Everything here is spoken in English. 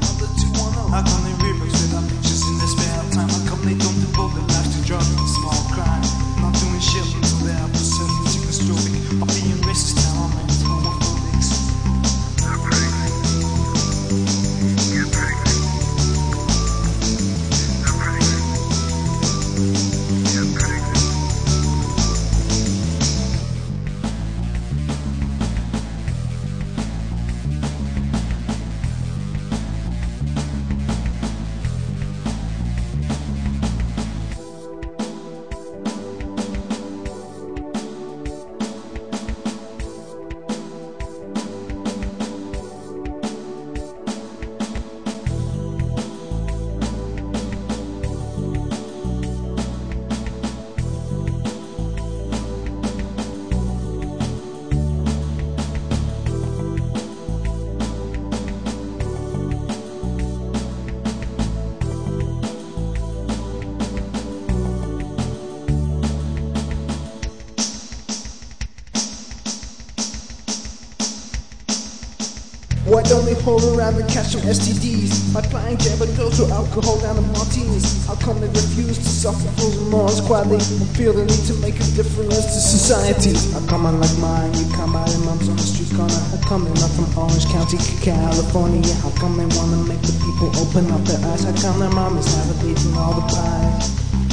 another 210. How come they remix without pictures in their spare time? How come they don't devote their lives to drugs and small crime? Not doing shit until they're absolutely catastrophic. Or being racist, talent, homophobics. Why don't they hold around and catch some STDs by buying Jabberdos or alcohol down in martinis? How come they refuse to suffer fools and morons quietly and feel the need to make a difference to society? How come unlike mine, you come by their mums on the street corner? How come they're not from Orange County, California? How come they wanna make the people open up their eyes? How come their mamas have a eating all the pie?